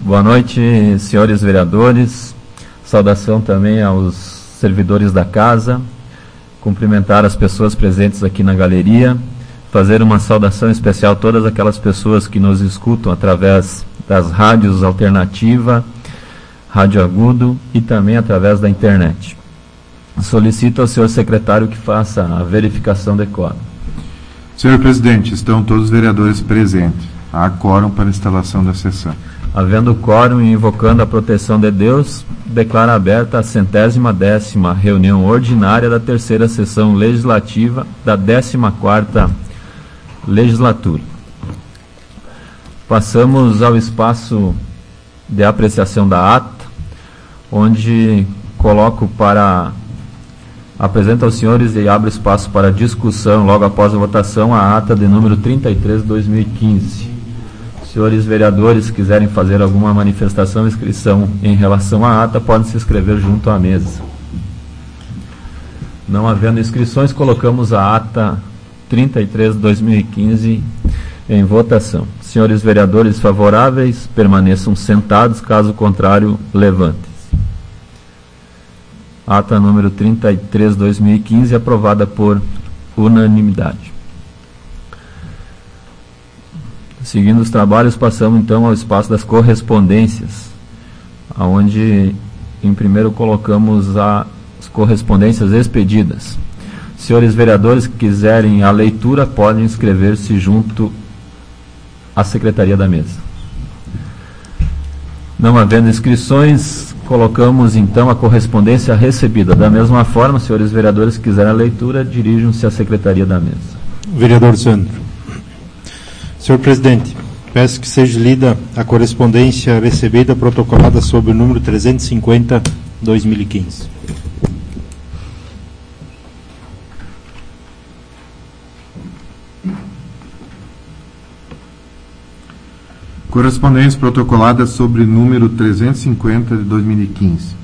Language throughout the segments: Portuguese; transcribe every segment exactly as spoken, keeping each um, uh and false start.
Boa noite, senhores vereadores. Saudação também aos servidores da casa. Cumprimentar as pessoas presentes aqui na galeria. Fazer uma saudação especial a todas aquelas pessoas que nos escutam através das rádios Alternativa, Rádio Agudo e também através da internet. Solicito ao senhor secretário que faça a verificação de quórum. Senhor presidente, estão todos os vereadores presentes. Há quórum para a instalação da sessão. Havendo quórum e invocando a proteção de Deus, declaro aberta a centésima décima reunião ordinária da terceira sessão legislativa da décima quarta legislatura. Passamos ao espaço de apreciação da ata, onde coloco para... apresento aos senhores e abro espaço para discussão, logo após a votação, a ata de número trinta e três de dois mil e quinze. Senhores vereadores, quiserem fazer alguma manifestação ou inscrição em relação à ata, podem se inscrever junto à mesa. Não havendo inscrições, colocamos a ata trinta e três de dois mil e quinze em votação. Senhores vereadores favoráveis, permaneçam sentados, caso contrário, levantem-se. Ata número trinta e três de dois mil e quinze, aprovada por unanimidade. Seguindo os trabalhos, passamos então ao espaço das correspondências, onde em primeiro colocamos as correspondências expedidas. Senhores vereadores que quiserem a leitura, podem inscrever-se junto à secretaria da mesa. Não havendo inscrições, colocamos então a correspondência recebida. Da mesma forma, senhores vereadores que quiserem a leitura, dirijam-se à secretaria da mesa. Vereador Sandro. Senhor presidente, peço que seja lida a correspondência recebida protocolada sob o número trezentos e cinquenta de dois mil e quinze. Correspondência protocolada sobre o número trezentos e cinquenta de dois mil e quinze.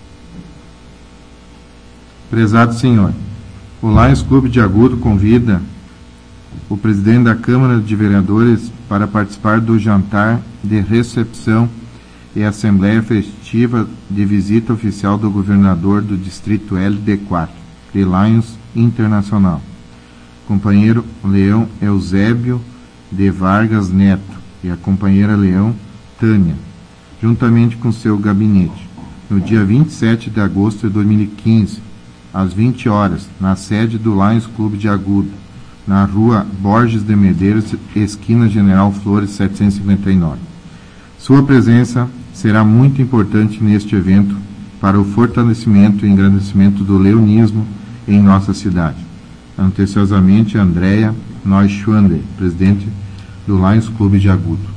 Prezado senhor, o Lions Clube de Agudo convida o presidente da Câmara de Vereadores para participar do jantar de recepção e assembleia festiva de visita oficial do governador do Distrito L D quatro, de Lions Internacional, companheiro Leão Eusébio de Vargas Neto e a companheira Leão Tânia, juntamente com seu gabinete, no dia vinte e sete de agosto de dois mil e quinze, às vinte horas, na sede do Lions Clube de Agudo, na rua Borges de Medeiros, esquina General Flores setecentos e cinquenta e nove. Sua presença será muito importante neste evento para o fortalecimento e engrandecimento do leonismo em nossa cidade. Anteciosamente, Andréia Neuschwander, presidente do Lions Clube de Agudo.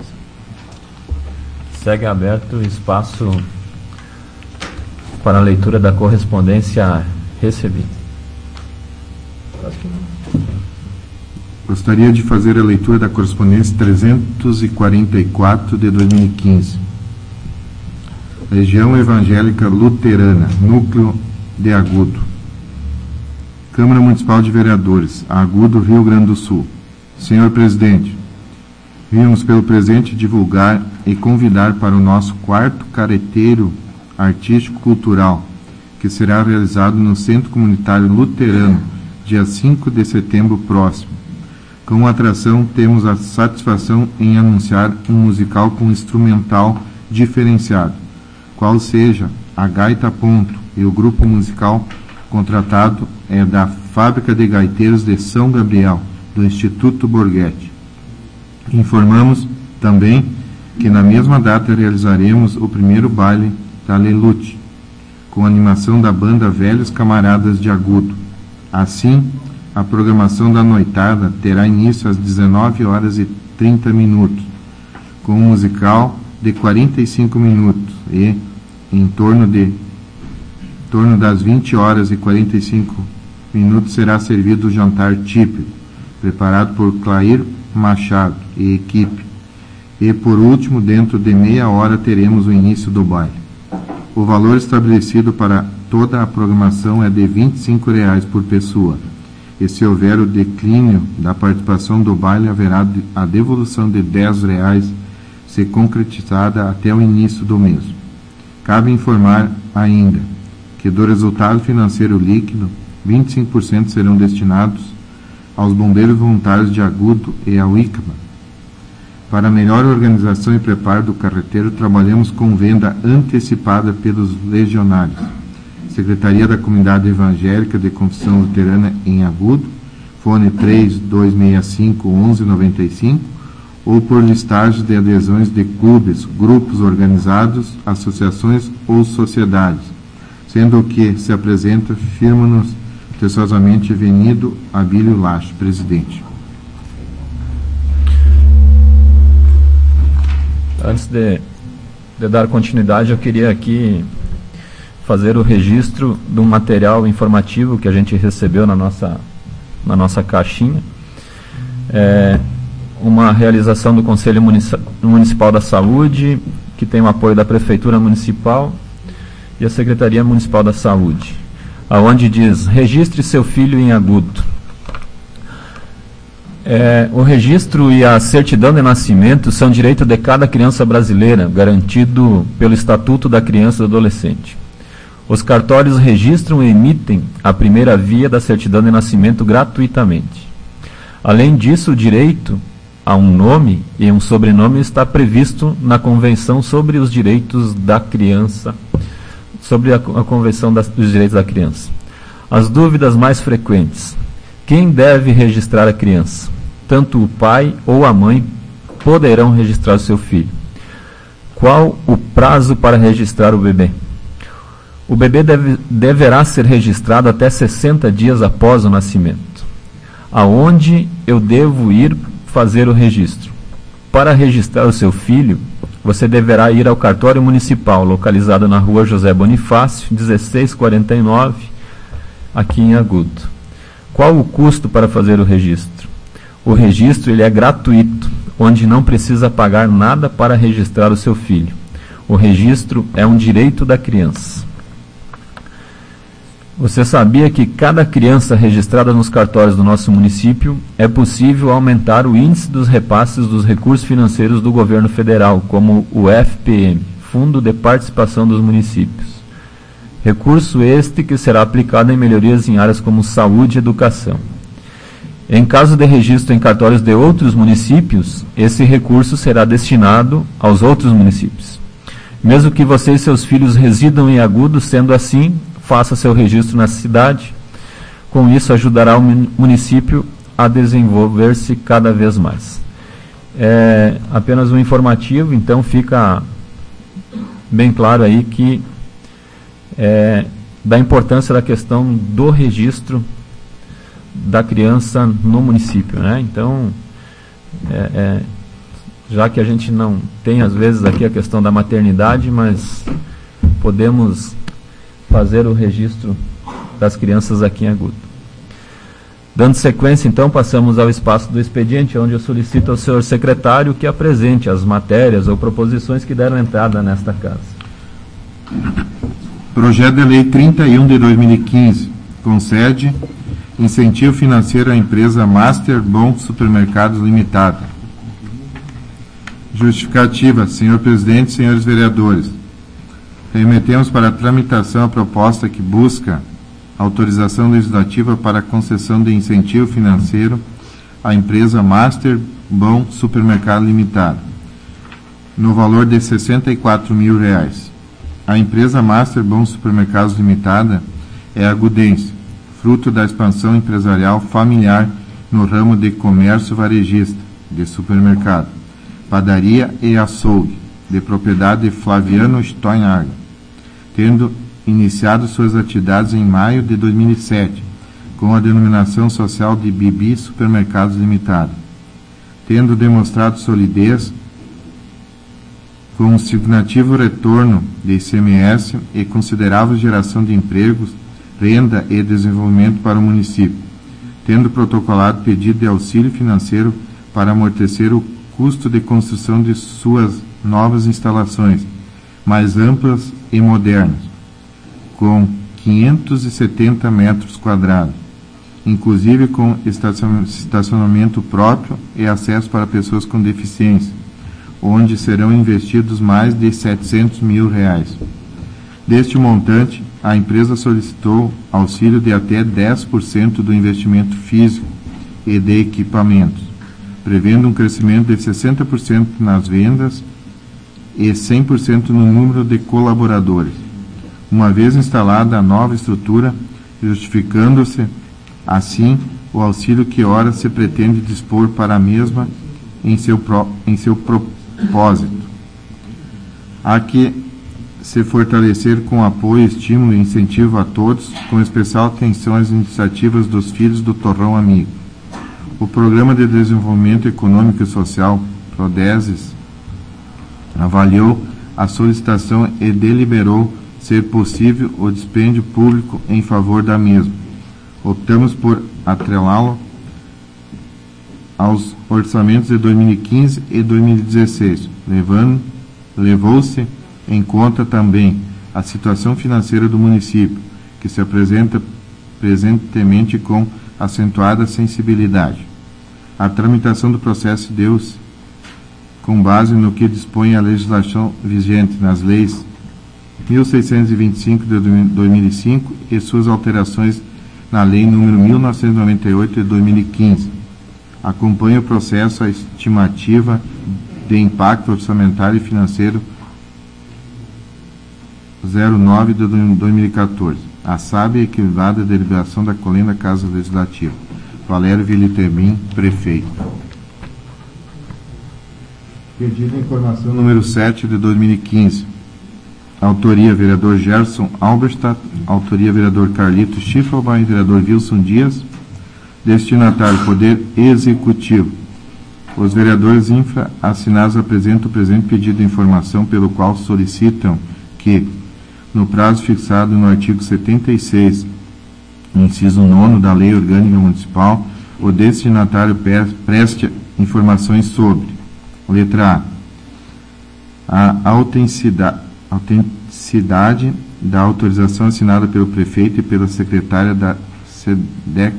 Segue aberto o espaço para a leitura da correspondência recebida. Gostaria de fazer a leitura da correspondência trezentos e quarenta e quatro de dois mil e quinze. Região Evangélica Luterana, Núcleo de Agudo. Câmara Municipal de Vereadores, Agudo, Rio Grande do Sul. Senhor presidente, vimos pelo presente divulgar e convidar para o nosso quarto careteiro artístico-cultural, que será realizado no Centro Comunitário Luterano, dia cinco de setembro próximo. Com a atração, temos a satisfação em anunciar um musical com instrumental diferenciado, qual seja a Gaita Ponto, e o grupo musical contratado é da Fábrica de Gaiteiros de São Gabriel, do Instituto Borghetti. Informamos também que na mesma data realizaremos o primeiro baile da Lelute, com animação da banda Velhos Camaradas de Agudo. Assim, a programação da noitada terá início às dezenove horas e trinta minutos, com um musical de quarenta e cinco minutos e, em torno, de, em torno das vinte horas e quarenta e cinco minutos, será servido o jantar típico, preparado por Clair Machado e equipe. E, por último, dentro de meia hora, teremos o início do baile. O valor estabelecido para toda a programação é de vinte e cinco reais por pessoa. E se houver o declínio da participação do baile, haverá a devolução de dez reais, ser concretizada até o início do mês. Cabe informar ainda que do resultado financeiro líquido, vinte e cinco por cento serão destinados aos bombeiros voluntários de Agudo e ao I C M A. Para melhor organização e preparo do carreteiro, trabalhamos com venda antecipada pelos legionários. Secretaria da Comunidade Evangélica de Confissão Luterana em Agudo, fone três dois seis cinco, um um nove cinco, ou por listagens de adesões de clubes, grupos organizados, associações ou sociedades, sendo o que se apresenta, firma-nos teçosamente Venido Abílio Lache, presidente. Antes de, de dar continuidade, eu queria aqui fazer o registro de um material informativo que a gente recebeu na nossa, na nossa caixinha. É uma realização do Conselho Municipal da Saúde, que tem o apoio da Prefeitura Municipal e a Secretaria Municipal da Saúde, aonde diz: registre seu filho em Agudo. É, o registro e a certidão de nascimento são direito de cada criança brasileira, garantido pelo Estatuto da Criança e do Adolescente. Os cartórios registram e emitem a primeira via da certidão de nascimento gratuitamente. Além disso, o direito a um nome e um sobrenome está previsto na Convenção sobre os Direitos da Criança, sobre a, a Convenção das, dos Direitos da Criança. As dúvidas mais frequentes: quem deve registrar a criança? Tanto o pai ou a mãe poderão registrar o seu filho. Qual o prazo para registrar o bebê? O bebê deve, deverá ser registrado até sessenta dias após o nascimento. Aonde eu devo ir fazer o registro? Para registrar o seu filho, você deverá ir ao cartório municipal, localizado na rua José Bonifácio, dezesseis quarenta e nove, aqui em Agudo. Qual o custo para fazer o registro? O registro ele é gratuito, onde não precisa pagar nada para registrar o seu filho. O registro é um direito da criança. Você sabia que cada criança registrada nos cartórios do nosso município é possível aumentar o índice dos repasses dos recursos financeiros do governo federal, como o F P M, Fundo de Participação dos Municípios. Recurso este que será aplicado em melhorias em áreas como saúde e educação. Em caso de registro em cartórios de outros municípios, esse recurso será destinado aos outros municípios. Mesmo que você e seus filhos residam em Agudo, sendo assim, faça seu registro na cidade. Com isso, ajudará o município a desenvolver-se cada vez mais. É apenas um informativo, então fica bem claro aí que é, da importância da questão do registro da criança no município, né? Então, é, é, já que a gente não tem às vezes aqui a questão da maternidade, mas podemos fazer o registro das crianças aqui em Agudo. Dando sequência, então, passamos ao espaço do expediente, onde eu solicito ao senhor secretário que apresente as matérias ou proposições que deram entrada nesta casa. Projeto de Lei trinta e um de dois mil e quinze concede incentivo financeiro à empresa Master Bom Supermercados Limitada. Justificativa. Senhor presidente, senhores vereadores, remetemos para a tramitação a proposta que busca autorização legislativa para a concessão de incentivo financeiro à empresa Master Bom Supermercado Limitada, no valor de sessenta e quatro mil reais. A empresa Master Bom Supermercados Limitada é agudense, fruto da expansão empresarial familiar no ramo de comércio varejista, de supermercado, padaria e açougue, de propriedade de Flaviano Steinhardt, tendo iniciado suas atividades em maio de dois mil e sete, com a denominação social de Bibi Supermercados Limitada, tendo demonstrado solidez com um significativo retorno de I C M S e considerável geração de empregos, renda e desenvolvimento para o município, tendo protocolado pedido de auxílio financeiro para amortecer o custo de construção de suas novas instalações, mais amplas e modernas, com quinhentos e setenta metros quadrados, inclusive com estacionamento próprio e acesso para pessoas com deficiência, onde serão investidos mais de setecentos mil reais. Deste montante, a empresa solicitou auxílio de até dez por cento do investimento físico e de equipamentos, prevendo um crescimento de sessenta por cento nas vendas e cem por cento no número de colaboradores, uma vez instalada a nova estrutura, justificando-se, assim, o auxílio que ora se pretende dispor para a mesma em seu, pro, em seu propósito. Há que se fortalecer com apoio, estímulo e incentivo a todos, com especial atenção às iniciativas dos filhos do Torrão Amigo. O Programa de Desenvolvimento Econômico e Social, PRODESES, avaliou a solicitação e deliberou ser possível o dispêndio público em favor da mesma. Optamos por atrelá-lo aos orçamentos de dois mil e quinze e dois mil e dezesseis, levando, levou-se em conta também a situação financeira do município, que se apresenta presentemente com acentuada sensibilidade. A tramitação do processo deu-se com base no que dispõe a legislação vigente nas leis mil seiscentos e vinte e cinco de dois mil e cinco e suas alterações na Lei número mil novecentos e noventa e oito de dois mil e quinze. Acompanha o processo a estimativa de impacto orçamentário e financeiro zero nove de dois mil e quatorze. A sábia e equilibrada deliberação da Colenda Casa Legislativa. Valério Viliterbim, prefeito. Pedido de informação número sete de dois mil e quinze. Autoria, vereador Gerson Alberstadt. Autoria, vereador Carlito Schiffelbein, vereador Wilson Dias. Destinatário, Poder Executivo. Os vereadores infra assinados apresentam o presente pedido de informação pelo qual solicitam que, no prazo fixado no artigo setenta e seis, inciso nono da Lei Orgânica Municipal, o destinatário preste informações sobre: letra A, a autenticidade, autenticidade da autorização assinada pelo prefeito e pela secretária da SEDEC,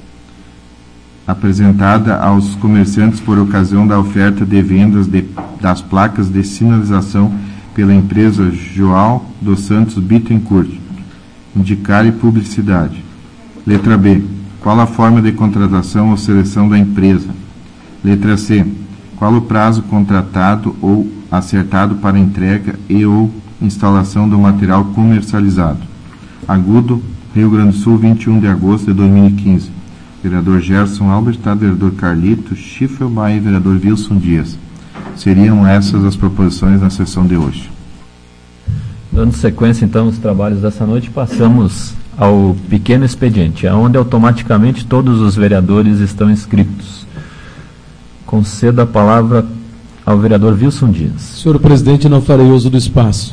apresentada aos comerciantes por ocasião da oferta de vendas de, das placas de sinalização pela empresa João dos Santos Bittencourt, indicar e publicidade. Letra B, qual a forma de contratação ou seleção da empresa? Letra C, qual o prazo contratado ou acertado para entrega e ou instalação do material comercializado? Agudo, Rio Grande do Sul, vinte e um de agosto de dois mil e quinze. Vereador Gerson Alberstadt, vereador Carlito Schiffelbein e vereador Wilson Dias. Seriam essas as proposições na sessão de hoje. Dando sequência, então, aos trabalhos dessa noite, passamos ao pequeno expediente, onde automaticamente todos os vereadores estão inscritos. Concedo a palavra ao vereador Wilson Dias. Senhor presidente, não farei uso do espaço.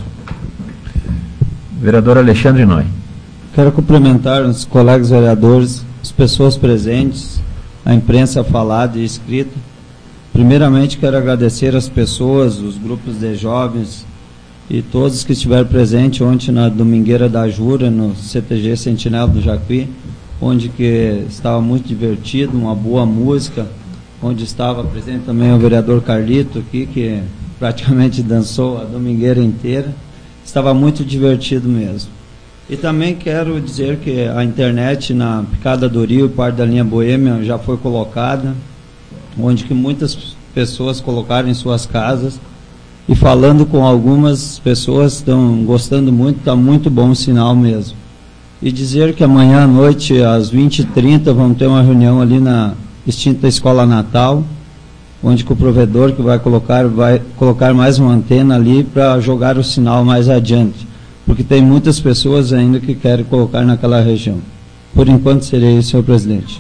Vereador Alexandre Noy. Quero cumprimentar os colegas vereadores, as pessoas presentes, a imprensa falada e escrita. Primeiramente, quero agradecer as pessoas, os grupos de jovens e todos que estiveram presentes ontem na Domingueira da Jura, no C T G Sentinela do Jacuí, onde que estava muito divertido, uma boa música, onde estava presente também o vereador Carlito aqui, que praticamente dançou a Domingueira inteira. Estava muito divertido mesmo. E também quero dizer que a internet na Picada do Rio, parte da linha Boêmia, já foi colocada, onde que muitas pessoas colocaram em suas casas, e falando com algumas pessoas, estão gostando muito, está muito bom o sinal mesmo. E dizer que amanhã à noite, às vinte e trinta, vamos ter uma reunião ali na extinta Escola Natal, onde que o provedor que vai colocar, vai colocar mais uma antena ali para jogar o sinal mais adiante, porque tem muitas pessoas ainda que querem colocar naquela região. Por enquanto seria isso, senhor presidente.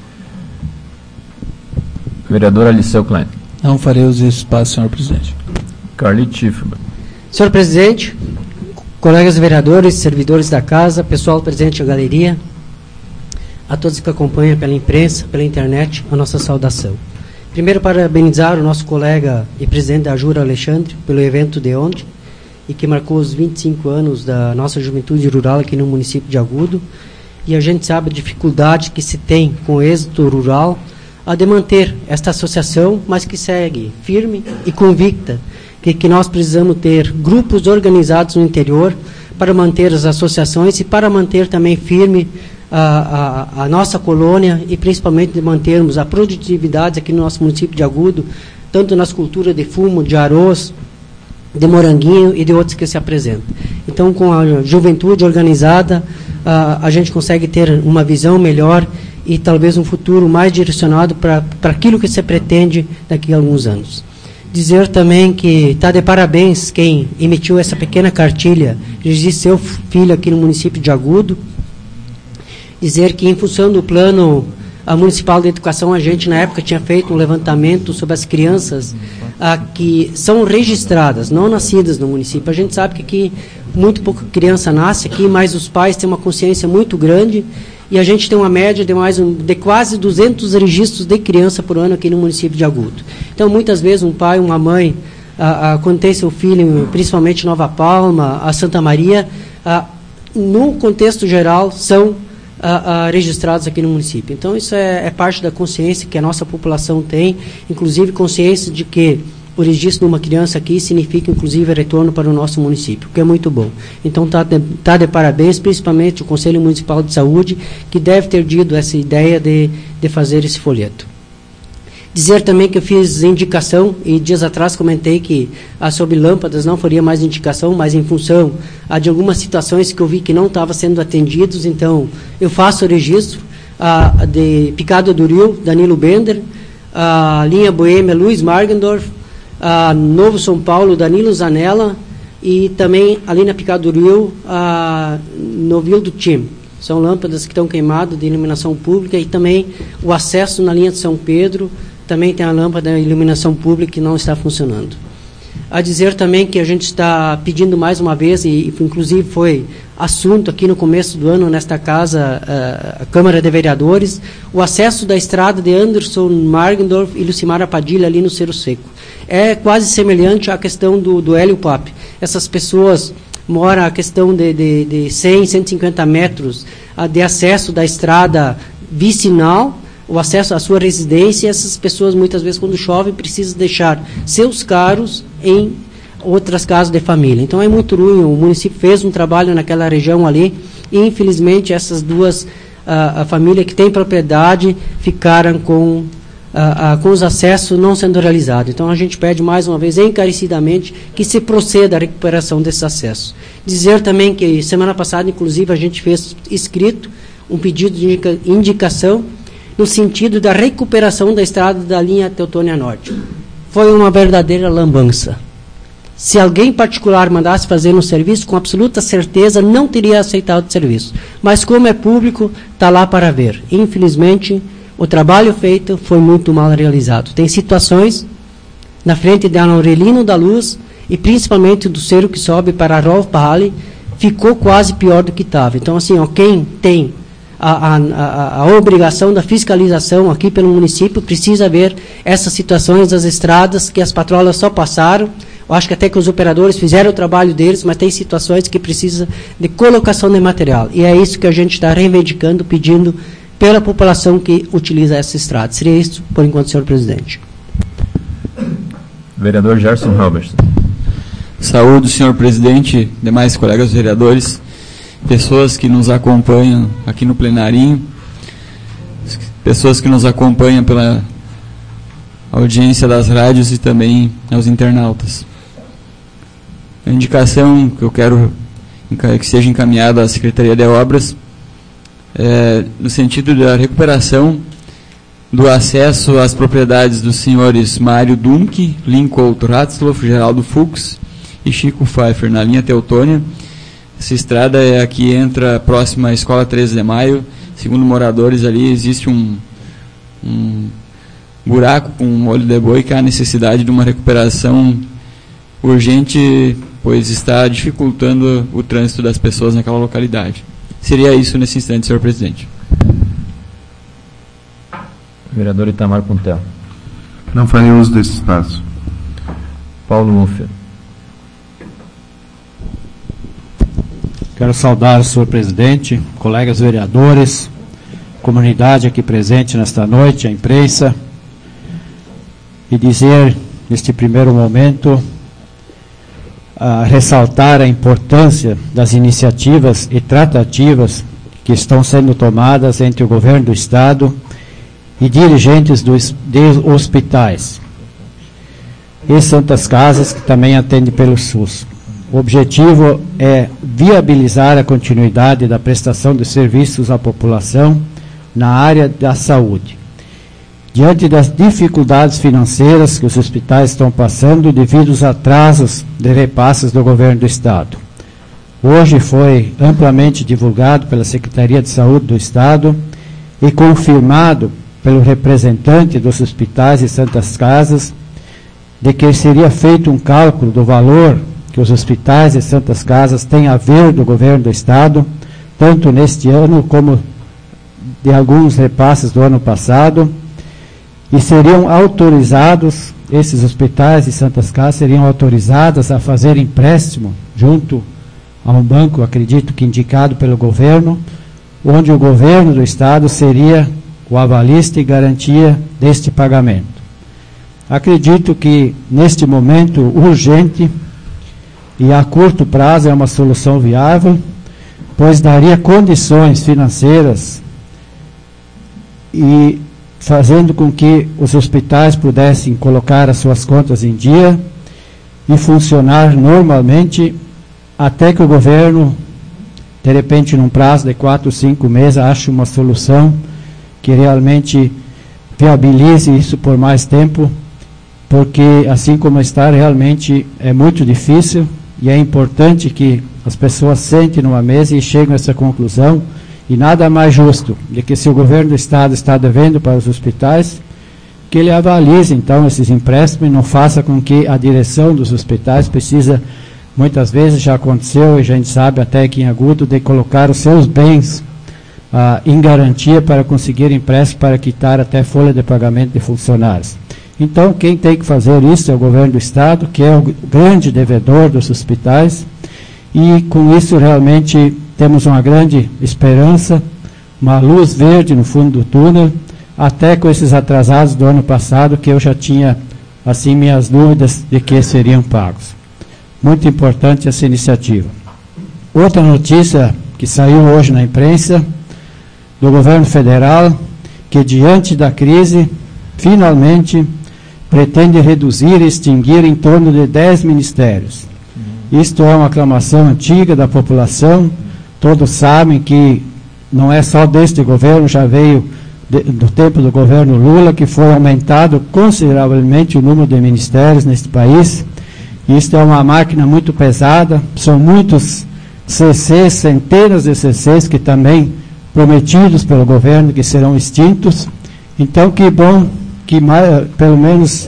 Vereador Aliceu Klein. Não farei uso desse espaço, senhor presidente. Carlito Schiffelbein. Senhor presidente, colegas vereadores, servidores da casa, pessoal presente na galeria, a todos que acompanham pela imprensa, pela internet, a nossa saudação. Primeiro, parabenizar o nosso colega e presidente da Jura, Alexandre, pelo evento de ontem, e que marcou os vinte e cinco anos da nossa juventude rural aqui no município de Agudo. E a gente sabe a dificuldade que se tem com o êxito rural, uh, de manter esta associação, mas que segue firme e convicta que, que nós precisamos ter grupos organizados no interior para manter as associações e para manter também firme a, a, a nossa colônia e principalmente de mantermos a produtividade aqui no nosso município de Agudo, tanto nas culturas de fumo, de arroz, de moranguinho e de outros que se apresentam. Então, com a juventude organizada, a, a gente consegue ter uma visão melhor e talvez um futuro mais direcionado para aquilo que se pretende daqui a alguns anos. Dizer também que está de parabéns quem emitiu essa pequena cartilha, registrar seu filho aqui no município de Agudo. Dizer que, em função do plano a municipal de educação, a gente na época tinha feito um levantamento sobre as crianças ah, que são registradas, não nascidas no município. A gente sabe que aqui muito pouca criança nasce aqui, mas os pais têm uma consciência muito grande e a gente tem uma média de, mais um, de quase duzentos registros de criança por ano aqui no município de Agudo. Então, muitas vezes, um pai, uma mãe, ah, ah, quando tem seu filho, principalmente Nova Palma, a Santa Maria, ah, no contexto geral, são ah, ah, registrados aqui no município. Então, isso é, é parte da consciência que a nossa população tem, inclusive consciência de que o registro de uma criança aqui significa, inclusive, retorno para o nosso município, o que é muito bom. Então, está de, tá de parabéns, principalmente o Conselho Municipal de Saúde, que deve ter tido essa ideia de, de fazer esse folheto. Dizer também que eu fiz indicação, e dias atrás comentei que ah, sobre lâmpadas não faria mais indicação, mas em função ah, de algumas situações que eu vi que não estavam sendo atendidos, então eu faço o registro ah, de Picado do Rio, Danilo Bender, a linha Boêmia, Luiz Margendorf, a Novo São Paulo, Danilo Zanella, e também ali na Picado do Rio, a Novil do Tim. São lâmpadas que estão queimadas de iluminação pública e também o acesso na linha de São Pedro, também tem a lâmpada de iluminação pública que não está funcionando. A dizer também que a gente está pedindo mais uma vez, e inclusive foi assunto aqui no começo do ano nesta casa, a Câmara de Vereadores, o acesso da estrada de Anderson Margendorf e Lucimara Padilha ali no Cerro Seco. É quase semelhante à questão do, do Hélio Pape. Essas pessoas moram a questão de, de, de cem, cento e cinquenta metros a, de acesso da estrada vicinal, o acesso à sua residência, e essas pessoas muitas vezes quando chove precisam deixar seus carros em outras casas de família. Então é muito ruim, o município fez um trabalho naquela região ali e infelizmente essas duas a, a família que tem propriedade ficaram com a, a, com os acessos não sendo realizados. Então a gente pede mais uma vez encarecidamente que se proceda à recuperação desses acessos. Dizer também que semana passada inclusive a gente fez escrito um pedido de indica, indicação no sentido da recuperação da estrada da linha Teutônia Norte. Foi uma verdadeira lambança. Se alguém particular mandasse fazer um serviço, com absoluta certeza não teria aceitado o serviço. Mas como é público, está lá para ver. Infelizmente, o trabalho feito foi muito mal realizado. Tem situações na frente da Aurelino da Luz e principalmente do cerro que sobe para Rolf Pahaly, ficou quase pior do que estava. Então, assim, ó, quem tem A, a, a obrigação da fiscalização aqui pelo município precisa ver essas situações das estradas que as patrolas só passaram. Eu acho que até que os operadores fizeram o trabalho deles, mas tem situações que precisam de colocação de material. E é isso que a gente está reivindicando, pedindo pela população que utiliza essa estrada. Seria isso, por enquanto, senhor presidente. Vereador Gerson Halberson. Saúde, senhor presidente, demais colegas vereadores, pessoas que nos acompanham aqui no plenarinho, pessoas que nos acompanham pela audiência das rádios e também aos internautas. A indicação que eu quero que seja encaminhada à Secretaria de Obras é no sentido da recuperação do acesso às propriedades dos senhores Mário Dumke, Lincoln Ratzloff, Geraldo Fux e Chico Pfeiffer, na linha Teutônia. Essa estrada é a que entra próxima à Escola treze de Maio. Segundo moradores ali, existe um, um buraco com um olho de boi que há necessidade de uma recuperação urgente, pois está dificultando o trânsito das pessoas naquela localidade. Seria isso nesse instante, senhor presidente. Vereador Itamar Puntel. Não farei uso desse espaço. Paulo Muffer. Quero saudar o senhor presidente, colegas vereadores, comunidade aqui presente nesta noite, a imprensa. e dizer, neste primeiro momento, a ressaltar a importância das iniciativas e tratativas que estão sendo tomadas entre o governo do Estado e dirigentes dos de hospitais e santas casas que também atendem pelo SUS. O objetivo é viabilizar a continuidade da prestação de serviços à população na área da saúde. Diante das dificuldades financeiras que os hospitais estão passando devido aos atrasos de repasses do governo do Estado. Hoje foi amplamente divulgado pela Secretaria de Saúde do Estado e confirmado pelo representante dos hospitais e santas casas de que seria feito um cálculo do valor que os hospitais e santas casas têm a ver do governo do Estado, tanto neste ano como de alguns repasses do ano passado, e seriam autorizados, esses hospitais e santas casas seriam autorizadas a fazer empréstimo junto a um banco, acredito que indicado pelo governo, onde o governo do Estado seria o avalista e garantia deste pagamento. Acredito que, neste momento urgente e a curto prazo, é uma solução viável, pois daria condições financeiras e fazendo com que os hospitais pudessem colocar as suas contas em dia e funcionar normalmente até que o governo, de repente, num prazo de quatro, cinco meses, ache uma solução que realmente viabilize isso por mais tempo, porque assim como está, realmente é muito difícil e é importante que as pessoas sentem numa mesa e cheguem a essa conclusão, e nada mais justo de que, se o governo do Estado está devendo para os hospitais, que ele avalize então esses empréstimos e não faça com que a direção dos hospitais precisa, muitas vezes já aconteceu e a gente sabe até aqui em Agudo, de colocar os seus bens ah, em garantia para conseguir empréstimo para quitar até folha de pagamento de funcionários. Então, quem tem que fazer isso é o governo do Estado, que é o grande devedor dos hospitais, e com isso realmente temos uma grande esperança, uma luz verde no fundo do túnel, até com esses atrasados do ano passado, que eu já tinha, assim, minhas dúvidas de que seriam pagos. Muito importante essa iniciativa. Outra notícia que saiu hoje na imprensa, do governo federal, que diante da crise, finalmente, pretende reduzir e extinguir em torno de dez ministérios. Isto é uma aclamação antiga da população, todos sabem que não é só deste governo, já veio de, do tempo do governo Lula, que foi aumentado consideravelmente o número de ministérios neste país. Isto é uma máquina muito pesada, são muitos C Cs, centenas de C Cs que também prometidos pelo governo que serão extintos. Então, que bom que mais, pelo menos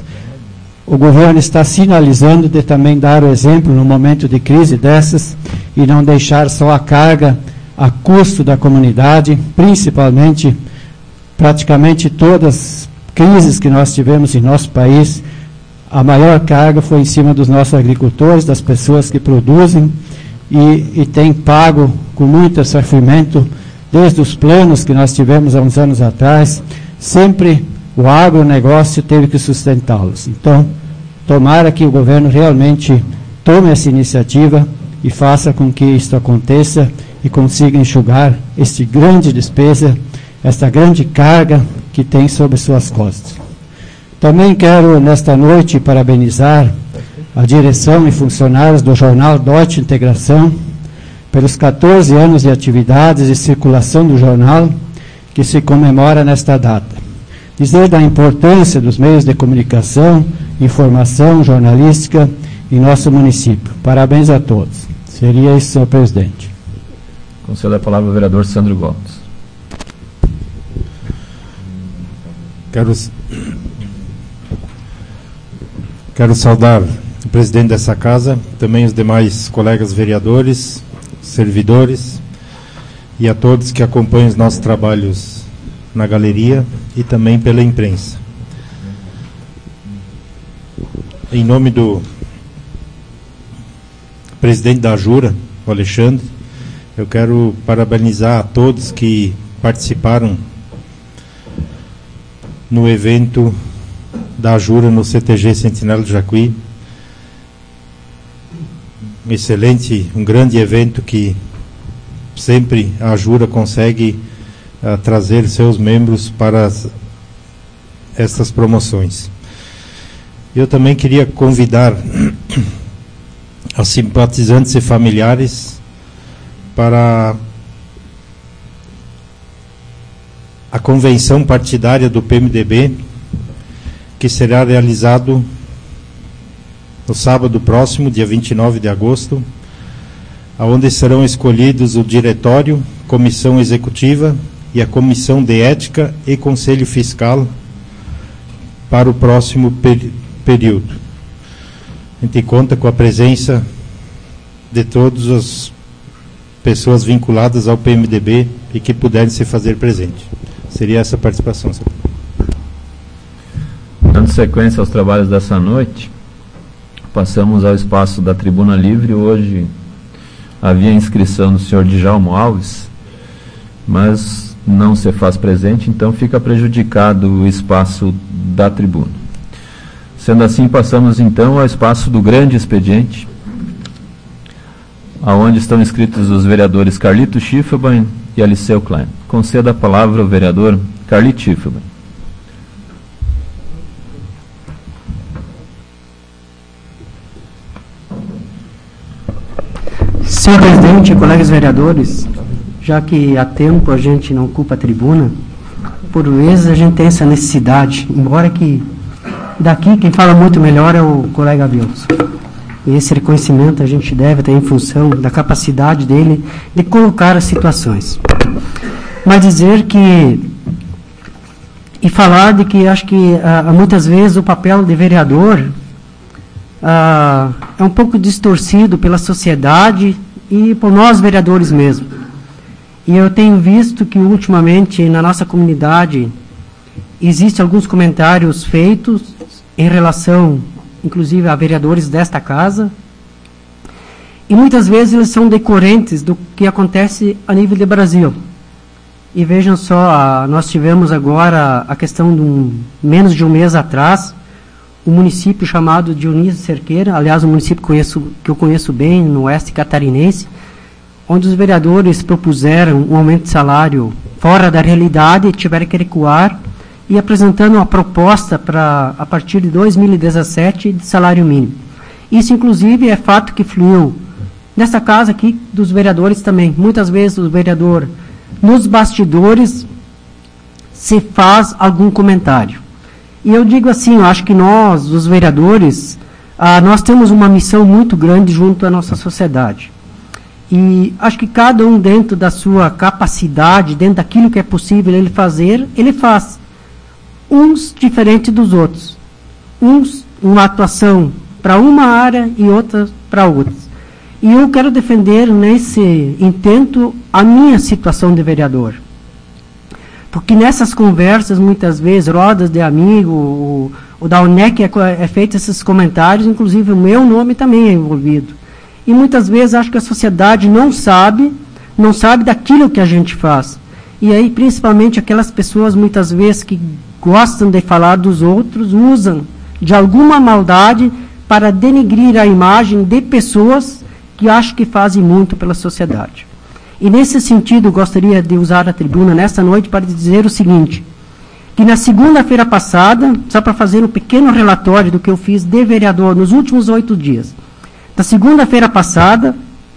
o governo está sinalizando de também dar o exemplo no momento de crise dessas e não deixar só a carga a custo da comunidade, principalmente, praticamente todas as crises que nós tivemos em nosso país, a maior carga foi em cima dos nossos agricultores, das pessoas que produzem e, e têm pago com muito sofrimento, desde os planos que nós tivemos há uns anos atrás, sempre o agronegócio teve que sustentá-los. Então, tomara que o governo realmente tome essa iniciativa e faça com que isto aconteça e consiga enxugar este grande despesa, esta grande carga que tem sobre suas costas. Também quero, nesta noite, parabenizar a direção e funcionários do jornal Dote Integração pelos quatorze anos de atividades e circulação do jornal que se comemora nesta data. Dizer da importância dos meios de comunicação, informação jornalística em nosso município. Parabéns a todos. Seria isso, senhor presidente. Concedo a palavra ao vereador Sandro Gomes. Quero, quero saudar o presidente dessa casa, também os demais colegas vereadores, servidores e a todos que acompanham os nossos trabalhos na galeria e também pela imprensa. Em nome do presidente da Jura, o Alexandre, eu quero parabenizar a todos que participaram no evento da Ajura no C T G Sentinela do Jacuí. Um excelente, um grande evento que sempre a Ajura consegue uh, trazer seus membros para as, essas promoções. Eu também queria convidar os simpatizantes e familiares para a convenção partidária do P M D B, que será realizado no sábado próximo, dia vinte e nove de agosto, onde serão escolhidos o diretório, comissão executiva e a comissão de ética e conselho fiscal para o próximo per- período. A gente conta com a presença de todas as pessoas vinculadas ao P M D B e que puderem se fazer presente. Seria essa a participação, senhor. Dando sequência aos trabalhos dessa noite, passamos ao espaço da Tribuna Livre. Hoje havia inscrição do senhor Djalmo Alves, mas não se faz presente, então fica prejudicado o espaço da tribuna. Sendo assim, passamos então ao espaço do grande expediente, aonde estão inscritos os vereadores Carlito Schiffelbein e Aliceu Klein. Conceda a palavra ao vereador Carlito Schiffelbein. Senhor presidente, colegas vereadores, já que há tempo a gente não ocupa a tribuna, por vezes a gente tem essa necessidade, embora que daqui quem fala muito melhor é o colega Wilson. E esse reconhecimento a gente deve ter em função da capacidade dele de colocar as situações. Mas dizer que, e falar de que acho que ah, muitas vezes o papel de vereador ah, é um pouco distorcido pela sociedade e por nós vereadores mesmo. E eu tenho visto que ultimamente na nossa comunidade existem alguns comentários feitos em relação, inclusive, a vereadores desta casa, e muitas vezes eles são decorrentes do que acontece a nível de Brasil. E vejam só, a, nós tivemos agora a questão de um, menos de um mês atrás, um município chamado Dionísio Cerqueira, aliás, um município que, conheço, que eu conheço bem, no oeste catarinense, onde os vereadores propuseram um aumento de salário fora da realidade e tiveram que recuar, e apresentando uma proposta para, a partir de dois mil e dezessete, de salário mínimo. Isso, inclusive, é fato que fluiu nessa casa aqui dos vereadores também. Muitas vezes o vereador, nos bastidores, se faz algum comentário. E eu digo assim, eu acho que nós, os vereadores, ah, nós temos uma missão muito grande junto à nossa sociedade. E acho que cada um, dentro da sua capacidade, dentro daquilo que é possível ele fazer, ele faz. Uns diferente dos outros. Uns uma atuação para uma área e outra para outras. E eu quero defender nesse intento a minha situação de vereador. Porque nessas conversas, muitas vezes, rodas de amigo, o, o da UNEC é, é feito esses comentários, inclusive o meu nome também é envolvido. E muitas vezes acho que a sociedade não sabe, não sabe daquilo que a gente faz. E aí, principalmente, aquelas pessoas, muitas vezes, que gostam de falar dos outros, usam de alguma maldade para denegrir a imagem de pessoas que acho que fazem muito pela sociedade. E nesse sentido, gostaria de usar a tribuna nesta noite para dizer o seguinte, que na segunda-feira passada, só para fazer um pequeno relatório do que eu fiz de vereador nos últimos oito dias, na segunda-feira passada,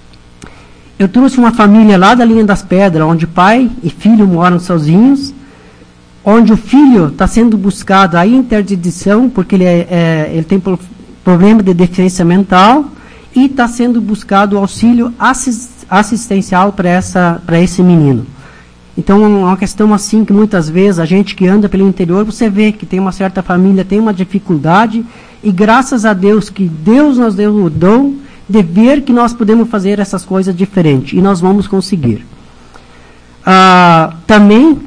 eu trouxe uma família lá da Linha das Pedras, onde pai e filho moram sozinhos, onde o filho está sendo buscado a interdição, porque ele, é, é, ele tem problema de deficiência mental, e está sendo buscado o auxílio assist, assistencial para essa, para esse menino. Então, é uma questão assim que muitas vezes a gente que anda pelo interior, você vê que tem uma certa família, tem uma dificuldade, e graças a Deus, que Deus nos deu o dom de ver que nós podemos fazer essas coisas diferentes, e nós vamos conseguir. Ah, também,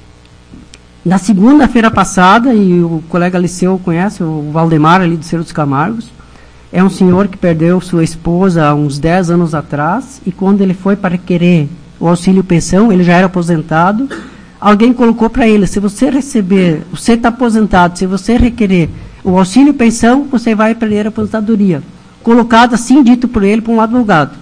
na segunda-feira passada, e o colega Liceu conhece, o Valdemar ali do Cerro dos Camargos, é um senhor que perdeu sua esposa há uns dez anos atrás, e quando ele foi para querer o auxílio pensão, ele já era aposentado, alguém colocou para ele, se você receber, você está aposentado, se você requerer o auxílio pensão, você vai perder a aposentadoria. Colocado assim, dito por ele, por um advogado.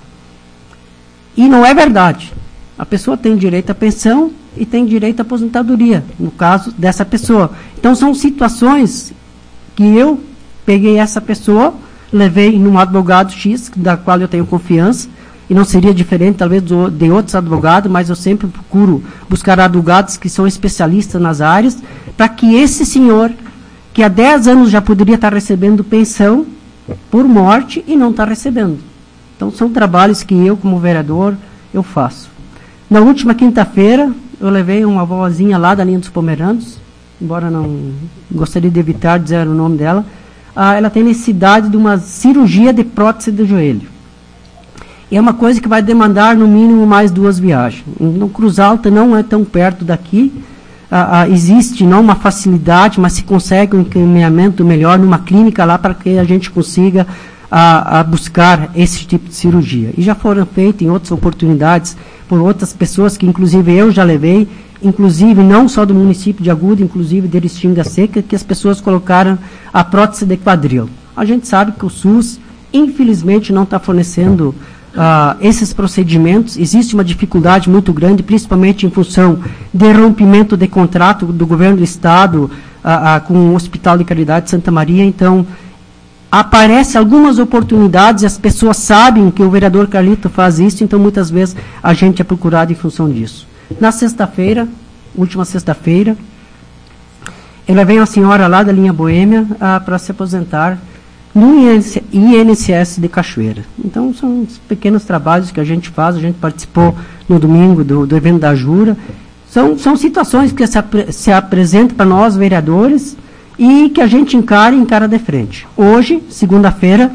E não é verdade. A pessoa tem direito à pensão e tem direito à aposentadoria, no caso dessa pessoa. Então, são situações que eu peguei essa pessoa, levei num advogado X, da qual eu tenho confiança, e não seria diferente, talvez, do, de outros advogados, mas eu sempre procuro buscar advogados que são especialistas nas áreas, para que esse senhor, que há dez anos já poderia estar recebendo pensão por morte e não está recebendo. Então, são trabalhos que eu, como vereador, eu faço. Na última quinta-feira, eu levei uma vozinha lá da linha dos Pomeranos, embora não gostaria de evitar dizer o nome dela, ah, ela tem necessidade de uma cirurgia de prótese de joelho. É uma coisa que vai demandar, no mínimo, mais duas viagens. No Cruz Alta não é tão perto daqui. Ah, ah, existe não uma facilidade, mas se consegue um encaminhamento melhor numa clínica lá para que a gente consiga ah, ah, buscar esse tipo de cirurgia. E já foram feitas em outras oportunidades por outras pessoas que, inclusive, eu já levei, inclusive não só do município de Agudo, inclusive de Restinga Seca, que as pessoas colocaram a prótese de quadril. A gente sabe que o SUS, infelizmente, não está fornecendo Uh, esses procedimentos. Existe uma dificuldade muito grande, principalmente em função de rompimento de contrato do governo do Estado uh, uh, com o Hospital de Caridade de Santa Maria. Então, aparecem algumas oportunidades e as pessoas sabem que o vereador Carlito faz isso, então muitas vezes a gente é procurado em função disso. Na sexta-feira, última sexta-feira, eu levei uma senhora lá da linha Boêmia uh, para se aposentar no I N S S de Cachoeira. Então, são os pequenos trabalhos que a gente faz. A gente participou no domingo do, do evento da Jura. São, são situações que se, apre, se apresentam para nós, vereadores, e que a gente encara e encara de frente. Hoje, segunda-feira,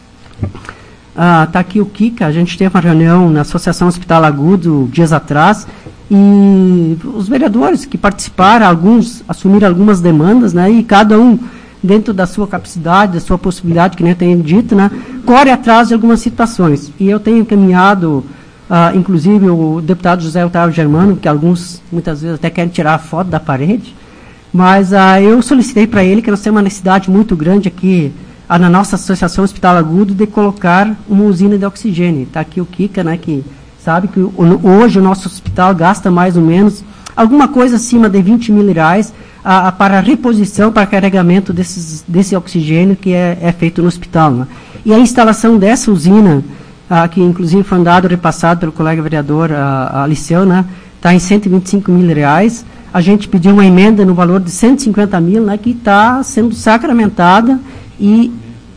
está ah, aqui o Kika. A gente teve uma reunião na Associação Hospital Agudo dias atrás, e os vereadores que participaram, alguns assumiram algumas demandas, né, e cada um dentro da sua capacidade, da sua possibilidade, que nem eu tenho dito, né, corre atrás de algumas situações. E eu tenho encaminhado, ah, inclusive, o deputado José Otávio Germano, que alguns, muitas vezes, até querem tirar a foto da parede, mas ah, eu solicitei para ele, que nós temos uma necessidade muito grande aqui, ah, na nossa Associação Hospital Agudo, de colocar uma usina de oxigênio. Está aqui o Kika, né, que sabe que o, hoje o nosso hospital gasta mais ou menos alguma coisa acima de vinte mil reais A, a, para a reposição, para carregamento desses, desse oxigênio que é, é feito no hospital. Né? E a instalação dessa usina, a, que inclusive foi dado, repassado pelo colega vereador a, a Liceu, né, está em cento e vinte e cinco mil reais. A gente pediu uma emenda no valor de cento e cinquenta mil, né, que está sendo sacramentada, e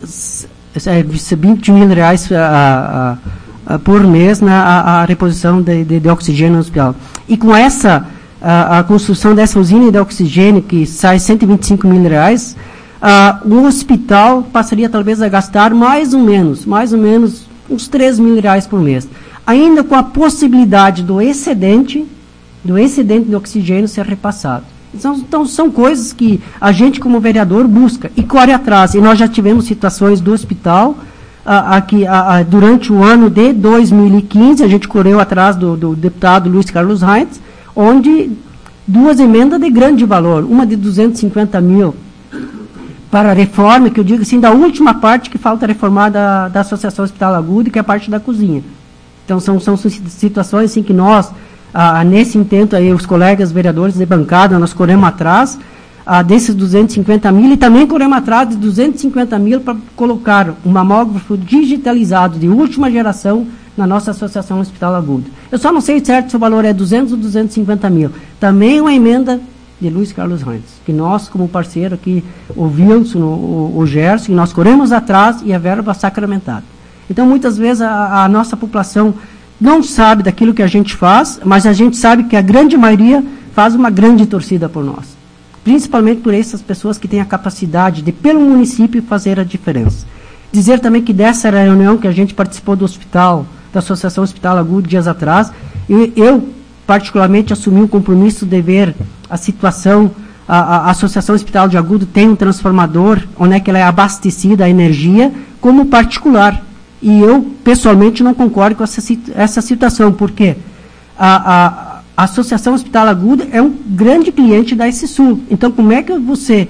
é, vinte mil reais a, a, a, por mês, né, a, a reposição de, de, de oxigênio no hospital. E com essa A, a construção dessa usina de oxigênio, que sai cento e vinte e cinco mil reais, a, o hospital passaria talvez a gastar mais ou menos, mais ou menos uns três mil reais por mês. Ainda com a possibilidade do excedente, do excedente de oxigênio ser repassado. Então, então são coisas que a gente, como vereador, busca e corre atrás. E nós já tivemos situações do hospital, a, a, que, a, a, durante o ano de dois mil e quinze, a gente correu atrás do, do deputado Luiz Carlos Reitz, onde duas emendas de grande valor, uma de duzentos e cinquenta mil para a reforma, que eu digo assim, da última parte que falta reformar da, da Associação Hospital Agudo, que é a parte da cozinha. Então, são, são situações assim que nós, ah, nesse intento aí, os colegas vereadores de bancada, nós corremos atrás ah, desses duzentos e cinquenta mil, e também corremos atrás de duzentos e cinquenta mil para colocar um mamógrafo digitalizado de última geração na nossa Associação Hospital Agudo. Eu só não sei certo se o valor é duzentos ou duzentos e cinquenta mil. Também uma emenda de Luiz Carlos Reitz, que nós, como parceiro aqui, o Wilson, o, o Gerson, nós corremos atrás e a verba sacramentada. Então, muitas vezes, a, a nossa população não sabe daquilo que a gente faz, mas a gente sabe que a grande maioria faz uma grande torcida por nós. Principalmente por essas pessoas que têm a capacidade de, pelo município, fazer a diferença. Dizer também que dessa reunião que a gente participou do hospital, da Associação Hospital Agudo, dias atrás, eu, eu particularmente assumi o compromisso de ver a situação, a, a Associação Hospital de Agudo tem um transformador, onde é que ela é abastecida a energia, como particular. E eu, pessoalmente, não concordo com essa, essa situação, porque a, a, a Associação Hospital Agudo é um grande cliente da S Sul. Então, como é que você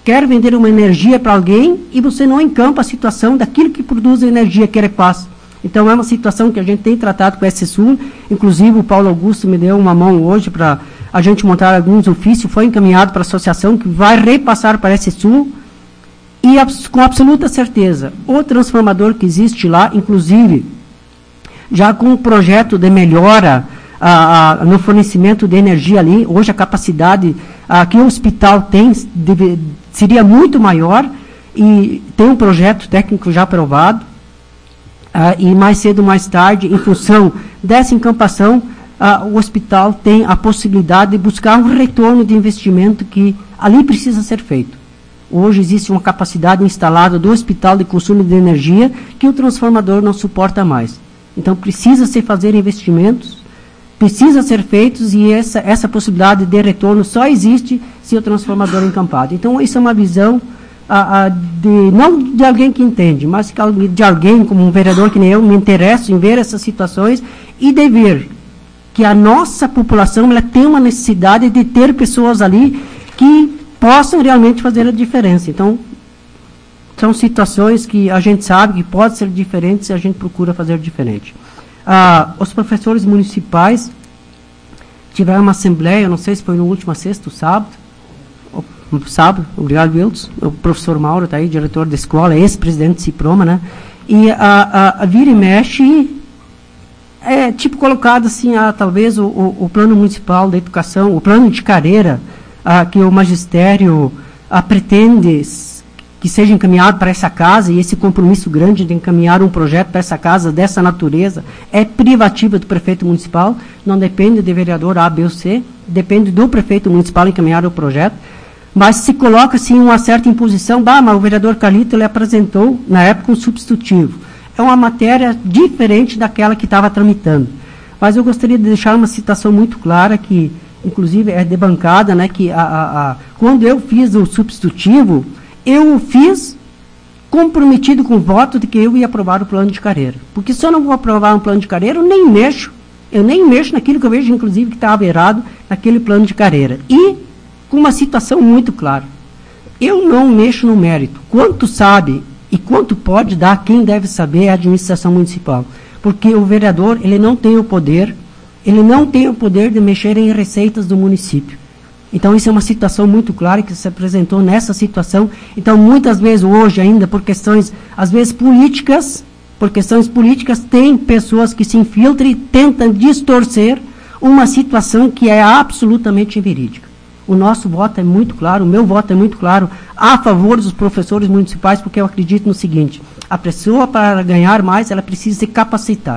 quer vender uma energia para alguém e você não encampa a situação daquilo que produz a energia que ele faz. Então, é uma situação que a gente tem tratado com a S Sul, inclusive o Paulo Augusto me deu uma mão hoje para a gente montar alguns ofícios, foi encaminhado para a associação, que vai repassar para a S Sul, e com absoluta certeza, o transformador que existe lá, inclusive, já com um projeto de melhora a, a, no fornecimento de energia ali, hoje a capacidade a, que o hospital tem deve, seria muito maior, e tem um projeto técnico já aprovado, ah, e mais cedo ou mais tarde, em função dessa encampação, ah, o hospital tem a possibilidade de buscar um retorno de investimento que ali precisa ser feito. Hoje existe uma capacidade instalada do hospital de consumo de energia que o transformador não suporta mais. Então precisa se fazer investimentos, precisa ser feitos, e essa, essa possibilidade de retorno só existe se o transformador é encampado. Então isso é uma visão a, a, de, não de alguém que entende, mas de alguém, como um vereador que nem eu, me interesso em ver essas situações e de ver que a nossa população ela tem uma necessidade de ter pessoas ali que possam realmente fazer a diferença. Então, são situações que a gente sabe que podem ser diferentes e a gente procura fazer diferente. Ah, os professores municipais tiveram uma assembleia, não sei se foi no último sexta, sábado, sábado, obrigado, Wilson, o professor Mauro está aí, diretor da escola, ex-presidente do Ciproma, né? E a, a, a vira e mexe, é tipo colocado assim, a, talvez o, o, o plano municipal da educação, o plano de carreira, a, que o magistério a, pretende que seja encaminhado para essa casa, e esse compromisso grande de encaminhar um projeto para essa casa dessa natureza é privativa do prefeito municipal, não depende do vereador A, B ou C, depende do prefeito municipal encaminhar o projeto, mas se coloca assim uma certa imposição, bah, mas o vereador Carlito ele apresentou na época um substitutivo. É uma matéria diferente daquela que estava tramitando. Mas eu gostaria de deixar uma citação muito clara, que inclusive é de bancada, né, que a, a, a, quando eu fiz o substitutivo, eu o fiz comprometido com o voto de que eu ia aprovar o plano de carreira. Porque se eu não vou aprovar um plano de carreira, eu nem mexo. Eu nem mexo naquilo que eu vejo, inclusive, que estava errado naquele plano de carreira. E com uma situação muito clara. Eu não mexo no mérito. Quanto sabe e quanto pode dar, quem deve saber é a administração municipal. Porque o vereador, ele não tem o poder, ele não tem o poder de mexer em receitas do município. Então, isso é uma situação muito clara que se apresentou nessa situação. Então, muitas vezes, hoje ainda, por questões, às vezes, políticas, por questões políticas, tem pessoas que se infiltram e tentam distorcer uma situação que é absolutamente verídica. O nosso voto é muito claro, o meu voto é muito claro a favor dos professores municipais, porque eu acredito no seguinte: a pessoa, para ganhar mais, ela precisa se capacitar.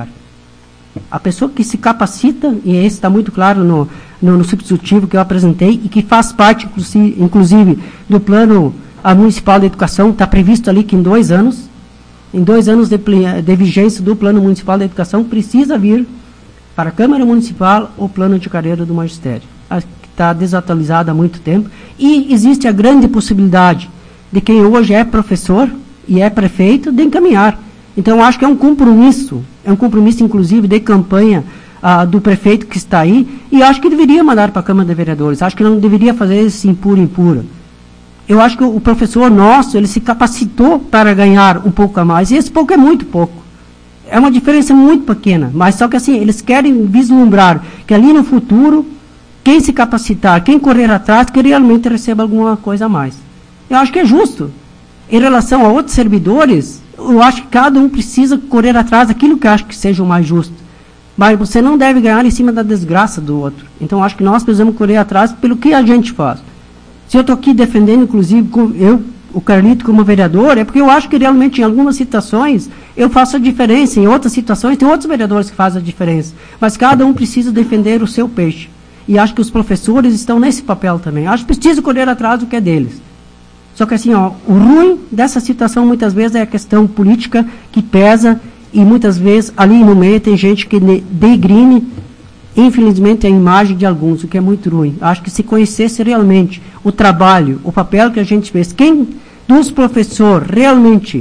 A pessoa que se capacita, e esse está muito claro no, no, no substitutivo que eu apresentei, e que faz parte, inclusive, inclusive do plano a municipal de educação, está previsto ali que em dois anos, em dois anos de, de vigência do plano municipal de educação, precisa vir para a Câmara Municipal o plano de carreira do magistério. Está desatualizado há muito tempo, e existe a grande possibilidade de quem hoje é professor e é prefeito de encaminhar. Então, acho que é um compromisso, é um compromisso, inclusive, de campanha ah, do prefeito que está aí, e acho que deveria mandar para a Câmara de Vereadores, acho que não deveria fazer isso impura, impura. Eu acho que o professor nosso, ele se capacitou para ganhar um pouco a mais, e esse pouco é muito pouco. É uma diferença muito pequena, mas só que assim, eles querem vislumbrar que ali no futuro, quem se capacitar, quem correr atrás, que realmente receba alguma coisa a mais. Eu acho que é justo. Em relação a outros servidores, eu acho que cada um precisa correr atrás daquilo que acha que seja o mais justo. Mas você não deve ganhar em cima da desgraça do outro. Então, acho que nós precisamos correr atrás pelo que a gente faz. Se eu estou aqui defendendo, inclusive, eu, o Carlito, como vereador, é porque eu acho que realmente, em algumas situações, eu faço a diferença. Em outras situações, tem outros vereadores que fazem a diferença. Mas cada um precisa defender o seu peixe. E acho que os professores estão nesse papel também. Acho que precisa correr atrás do que é deles. Só que assim, ó, o ruim dessa situação muitas vezes é a questão política que pesa, e muitas vezes ali no meio tem gente que degrine, infelizmente, a imagem de alguns, o que é muito ruim. Acho que se conhecesse realmente o trabalho, o papel que a gente fez, quem dos professores realmente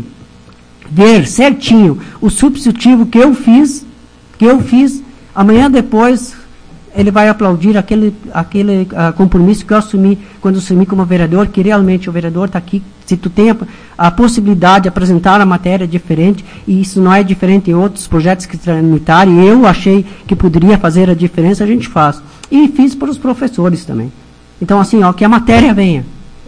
ver certinho o substitutivo que eu fiz, que eu fiz, amanhã depois ele vai aplaudir aquele, aquele uh, compromisso que eu assumi quando assumi como vereador, que realmente o vereador está aqui, se tu tem a, a possibilidade de apresentar a matéria diferente, e isso não é diferente em outros projetos que tramitaram, e eu achei que poderia fazer a diferença, a gente faz. E fiz para os professores também. Então, assim, ó, que a matéria venha.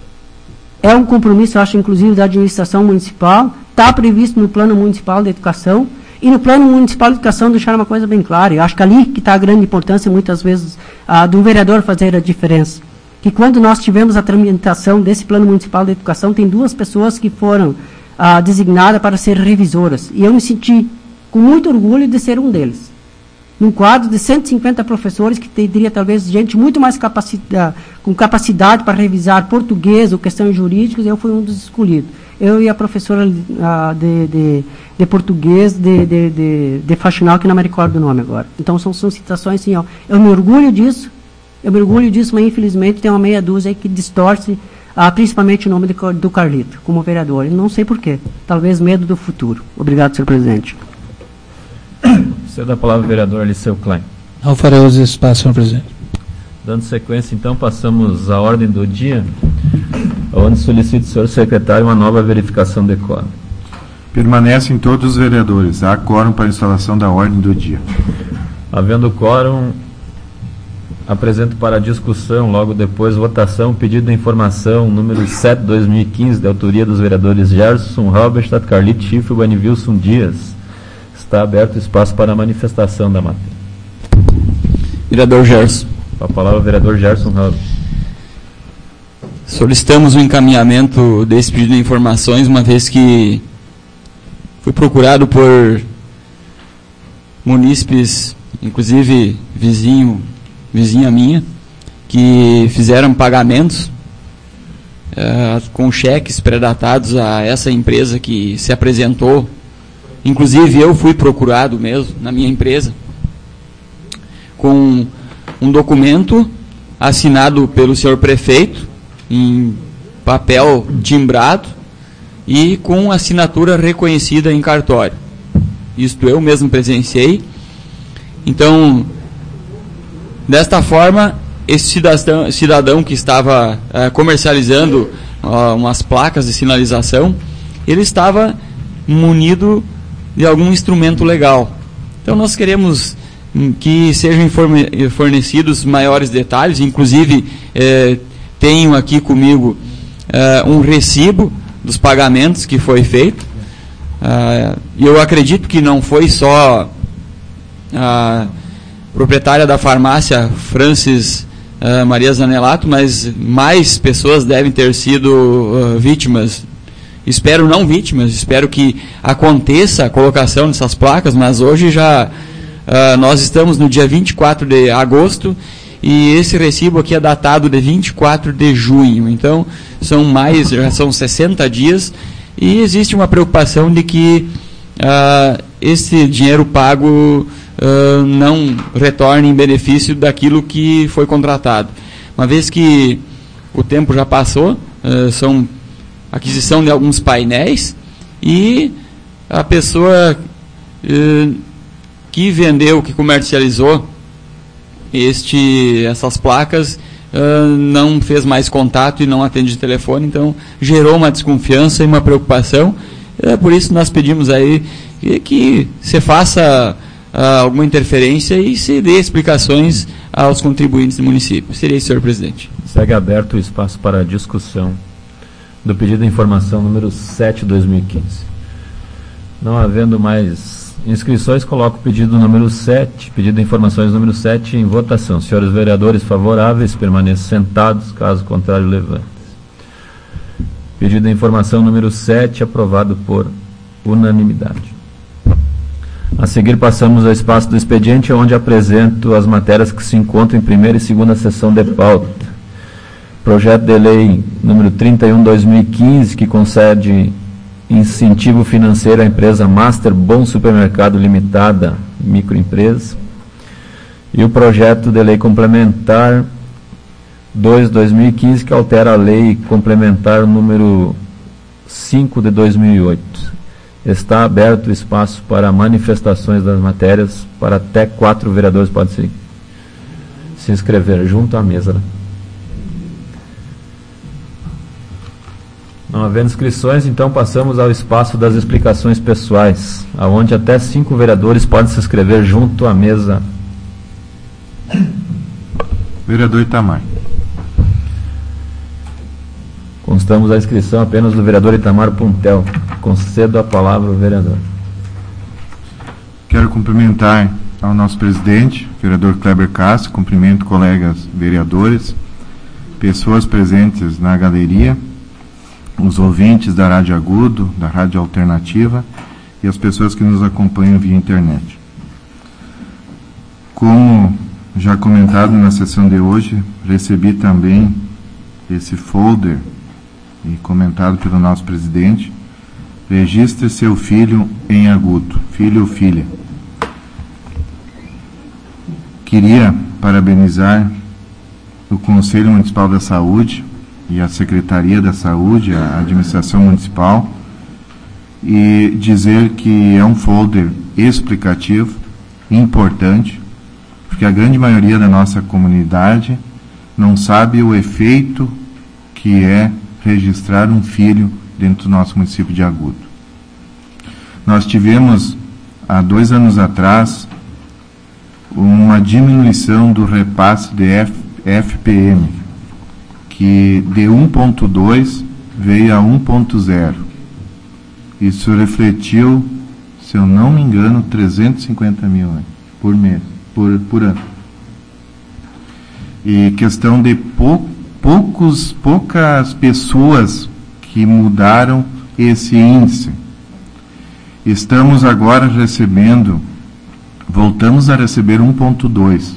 É um compromisso, eu acho, inclusive, da administração municipal, está previsto no Plano Municipal de Educação, e no Plano Municipal de Educação deixar uma coisa bem clara, eu acho que ali que está a grande importância, muitas vezes, ah, do vereador fazer a diferença. Que quando nós tivemos a tramitação desse Plano Municipal de Educação, tem duas pessoas que foram ah, designadas para ser revisoras, e eu me senti com muito orgulho de ser um deles. Num quadro de cento e cinquenta professores, que teria talvez gente muito mais capacidade, com capacidade para revisar português ou questões jurídicas, eu fui um dos escolhidos. Eu e a professora uh, de, de, de português de, de, de, de Faxinal, que não me recordo o nome agora. Então são, são situações assim, ó, eu me orgulho disso, eu me orgulho disso, mas infelizmente tem uma meia dúzia aí que distorce uh, principalmente o nome de, do Carlito, como vereador. Eu não sei porquê, talvez medo do futuro. Obrigado, senhor presidente. Cedo a palavra ao vereador Liceu Klein. Não farei uso desse espaço, senhor presidente. Dando sequência, então, passamos à ordem do dia, onde solicito ao senhor secretário uma nova verificação de quórum. Permanecem todos os vereadores. Há quórum para a instalação da ordem do dia. Havendo quórum, apresento para discussão, logo depois votação, pedido de informação número sete de dois mil e quinze, de autoria dos vereadores Gerson, Halberstadt, Carlito Chifre e Banivilson Dias. Está aberto o espaço para a manifestação da matéria. Vereador Gerson. Com a palavra o vereador Gerson Halberstadt. Solicitamos o encaminhamento desse pedido de informações, uma vez que fui procurado por munícipes, inclusive vizinho, vizinha minha, que fizeram pagamentos uh, com cheques pré-datados a essa empresa que se apresentou. Inclusive eu fui procurado mesmo na minha empresa com um documento assinado pelo senhor prefeito em papel timbrado e com assinatura reconhecida em cartório. Isto eu mesmo presenciei. Então, desta forma, esse cidadão, cidadão que estava uh, comercializando uh, umas placas de sinalização, ele estava munido de algum instrumento legal. Então nós queremos que sejam fornecidos maiores detalhes, inclusive eh, tenho aqui comigo eh, um recibo dos pagamentos que foi feito, e uh, eu acredito que não foi só a proprietária da farmácia Francis uh, Maria Zanelato, mas mais pessoas devem ter sido uh, vítimas. Espero não vítimas, espero que aconteça a colocação dessas placas, mas hoje já uh, nós estamos no dia vinte e quatro de agosto e esse recibo aqui é datado de vinte e quatro de junho. Então, são mais, já são sessenta dias e existe uma preocupação de que uh, esse dinheiro pago uh, não retorne em benefício daquilo que foi contratado. Uma vez que o tempo já passou, uh, são aquisição de alguns painéis e a pessoa eh, que vendeu, que comercializou este, essas placas eh, não fez mais contato e não atende de telefone, então gerou uma desconfiança e uma preocupação. É por isso nós pedimos aí que, que se faça ah, alguma interferência e se dê explicações aos contribuintes do município. Seria isso, senhor presidente. Segue aberto o espaço para a discussão do pedido de informação número sete de dois mil e quinze. Não havendo mais inscrições, coloco o pedido número sete, pedido de informações número sete em votação. Senhores vereadores favoráveis, permaneçam sentados, caso contrário, levantem. Pedido de informação número sete, aprovado por unanimidade. A seguir, passamos ao espaço do expediente, onde apresento as matérias que se encontram em primeira e segunda sessão de pauta. Projeto de lei número trinta e um de dois mil e quinze, que concede incentivo financeiro à empresa Master Bom Supermercado Limitada, microempresa. E o projeto de lei complementar dois de dois mil e quinze, que altera a lei complementar número cinco de dois mil e oito. Está aberto o espaço para manifestações das matérias, para até quatro vereadores podem seguir. se inscrever junto à mesa. Não havendo inscrições, então passamos ao espaço das explicações pessoais, aonde até cinco vereadores podem se inscrever junto à mesa. Vereador Itamar. Constamos a inscrição apenas do vereador Itamar Puntel. Concedo a palavra ao vereador. Quero cumprimentar ao nosso presidente, vereador Kleber Castro, cumprimento colegas vereadores, pessoas presentes na galeria, os ouvintes da Rádio Agudo, da Rádio Alternativa e as pessoas que nos acompanham via internet. Como já comentado na sessão de hoje, recebi também esse folder e comentado pelo nosso presidente. Registre seu filho em Agudo, filho ou filha. Queria parabenizar o Conselho Municipal da Saúde e a Secretaria da Saúde, a Administração Municipal, e dizer que é um folder explicativo, importante, porque a grande maioria da nossa comunidade não sabe o efeito que é registrar um filho dentro do nosso município de Agudo. Nós tivemos, há dois anos atrás, uma diminuição do repasse de F P M, que de um ponto dois veio a um ponto zero. Isso refletiu, se eu não me engano, trezentos e cinquenta mil né, por mês, por, por ano. E questão de pou, poucos, poucas pessoas que mudaram esse índice. Estamos agora recebendo, voltamos a receber um ponto dois,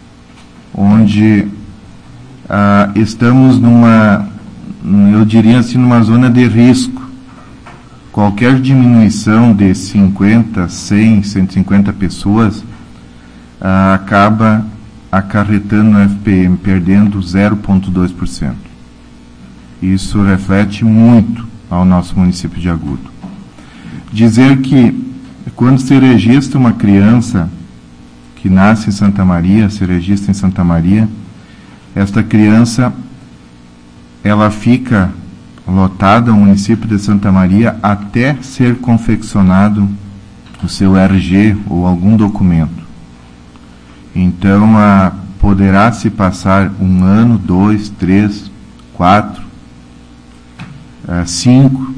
onde ah, estamos numa, eu diria assim, numa zona de risco. Qualquer diminuição de cinquenta, cem, cento e cinquenta pessoas ah, acaba acarretando no F P M, perdendo zero vírgula dois por cento. Isso reflete muito ao nosso município de Agudo. Dizer que quando se registra uma criança que nasce em Santa Maria, se registra em Santa Maria, esta criança ela fica lotada ao município de Santa Maria até ser confeccionado o seu R G ou algum documento. Então, a, poderá se passar um ano, dois, três, quatro, a, cinco,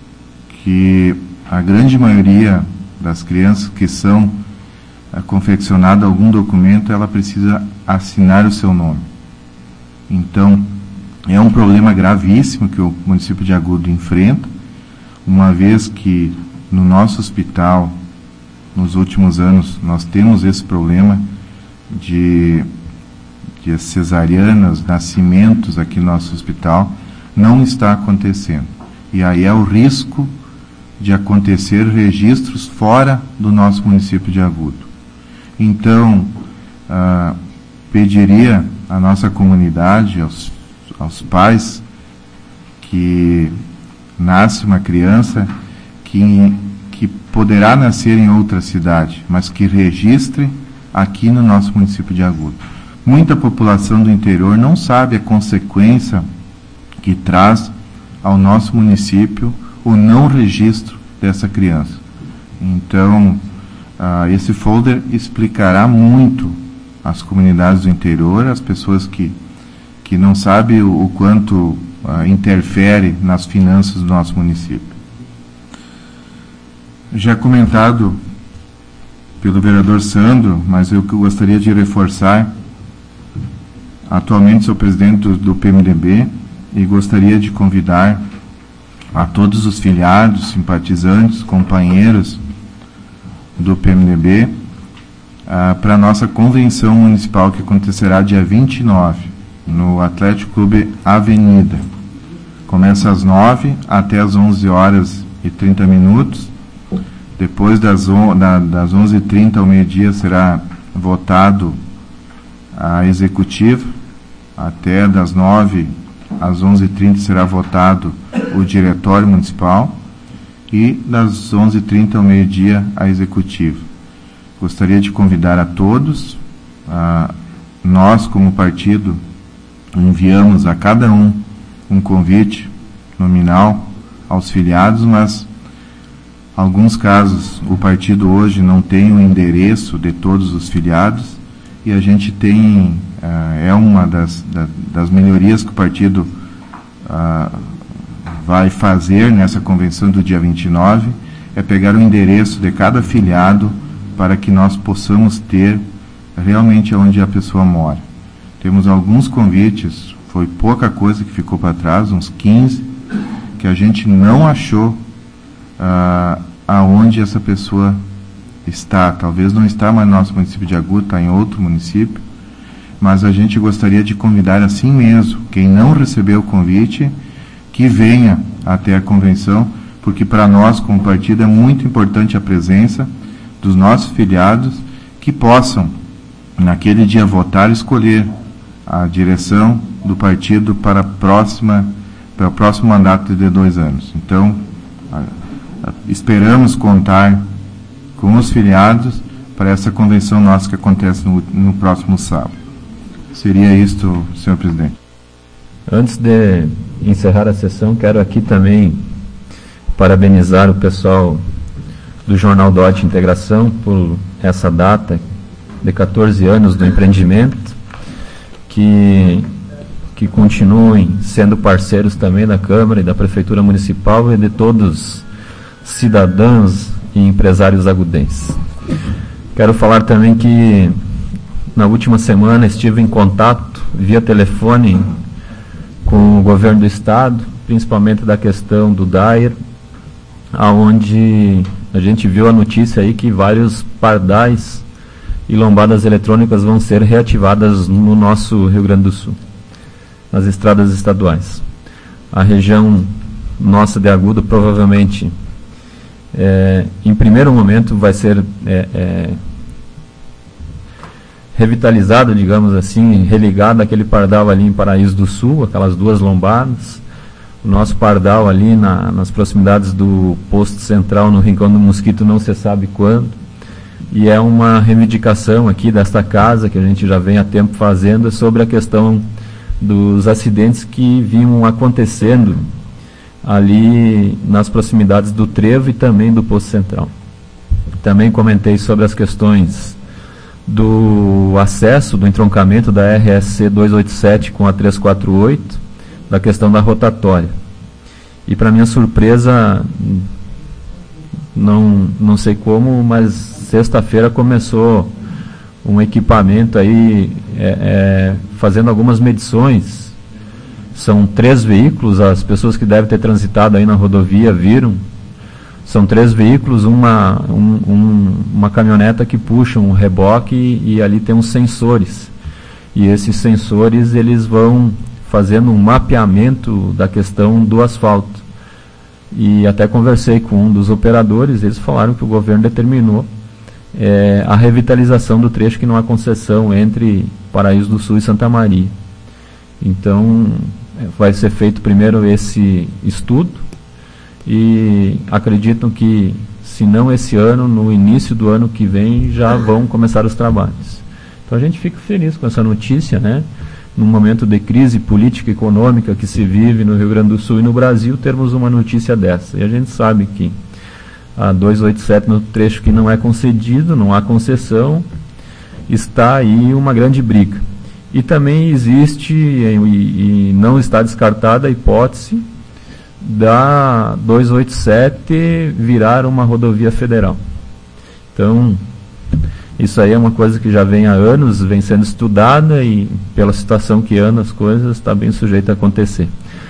que a grande maioria das crianças que são a, confeccionadas algum documento, ela precisa assinar o seu nome. Então, é um problema gravíssimo que o município de Agudo enfrenta, uma vez que no nosso hospital, nos últimos anos, nós temos esse problema de, de cesarianas, nascimentos aqui no nosso hospital, não está acontecendo. E aí é o risco de acontecer registros fora do nosso município de Agudo. Então, ah, pediria à nossa comunidade, aos, aos pais, que nasce uma criança que, que poderá nascer em outra cidade, mas que registre aqui no nosso município de Agudo. Muita população do interior não sabe a consequência que traz ao nosso município o não registro dessa criança. Então, ah, esse folder explicará muito às comunidades do interior, às pessoas que, que não sabem o, o quanto ah, interfere nas finanças do nosso município. Já comentado pelo vereador Sandro, mas eu gostaria de reforçar, atualmente sou presidente do, do P M D B e gostaria de convidar a todos os filiados, simpatizantes, companheiros do P M D B ah, para a nossa convenção municipal que acontecerá dia vinte e nove, no Atlético Clube Avenida. Começa às nove até às onze horas e trinta minutos. Depois das, on, da, das onze e trinta ao meio-dia será votado a executiva. Até das nove às onze e trinta será votado o diretório municipal. E das onze e trinta ao meio-dia a executiva. Gostaria de convidar a todos, a, nós, como partido, enviamos a cada um um convite nominal aos filiados, mas alguns casos o partido hoje não tem o endereço de todos os filiados, e a gente tem, uh, é uma das, da, das melhorias que o partido uh, vai fazer nessa convenção do dia vinte e nove, é pegar o endereço de cada filiado para que nós possamos ter realmente onde a pessoa mora. Temos alguns convites, foi pouca coisa que ficou para trás, uns quinze, que a gente não achou uh, aonde essa pessoa está. Talvez não está mais no nosso município de Agudo, está em outro município, mas a gente gostaria de convidar assim mesmo, quem não recebeu o convite, que venha até a convenção, porque para nós, como partido, é muito importante a presença dos nossos filiados, que possam, naquele dia, votar e escolher a direção do partido para, a próxima, para o próximo mandato de dois anos. Então, a, a, esperamos contar com os filiados para essa convenção nossa que acontece no, no próximo sábado. Seria isto, senhor presidente. Antes de encerrar a sessão, quero aqui também parabenizar o pessoal do Jornal D O T Integração por essa data de quatorze anos do empreendimento, que, que continuem sendo parceiros também da Câmara e da Prefeitura Municipal e de todos cidadãos e empresários agudenses. Quero falar também que na última semana estive em contato via telefone com o governo do estado, principalmente da questão do D A E R, aonde a gente viu a notícia aí que vários pardais e lombadas eletrônicas vão ser reativadas no nosso Rio Grande do Sul, nas estradas estaduais. A região nossa de Agudo provavelmente, é, em primeiro momento, vai ser é, é, revitalizada, digamos assim, religada àquele pardal ali em Paraíso do Sul, aquelas duas lombadas. O nosso pardal ali na, nas proximidades do posto central no Rincão do Mosquito não se sabe quando, e é uma reivindicação aqui desta casa que a gente já vem há tempo fazendo sobre a questão dos acidentes que vinham acontecendo ali nas proximidades do Trevo e também do posto central. Também comentei sobre as questões do acesso, do entroncamento da R S C duzentos e oitenta e sete com a trezentos e quarenta e oito, da questão da rotatória. E para minha surpresa, não, não sei como, mas sexta-feira começou um equipamento aí é, é, fazendo algumas medições. São três veículos, as pessoas que devem ter transitado aí na rodovia viram. São três veículos, uma, um, um, uma caminhoneta que puxa um reboque e, e ali tem uns sensores. E esses sensores, eles vão fazendo um mapeamento da questão do asfalto. E até conversei com um dos operadores, eles falaram que o governo determinou é, a revitalização do trecho que não há concessão entre Paraíso do Sul e Santa Maria. Então, vai ser feito primeiro esse estudo, e acreditam que, se não esse ano, no início do ano que vem, já vão começar os trabalhos. Então a gente fica feliz com essa notícia, né? Num momento de crise política e econômica que se vive no Rio Grande do Sul e no Brasil, termos uma notícia dessa. E a gente sabe que a duzentos e oitenta e sete, no trecho que não é concedido, não há concessão, está aí uma grande briga. E também existe, e, e não está descartada a hipótese da duzentos e oitenta e sete virar uma rodovia federal. Então, isso aí é uma coisa que já vem há anos, vem sendo estudada, e pela situação que anda as coisas, está bem sujeito a acontecer.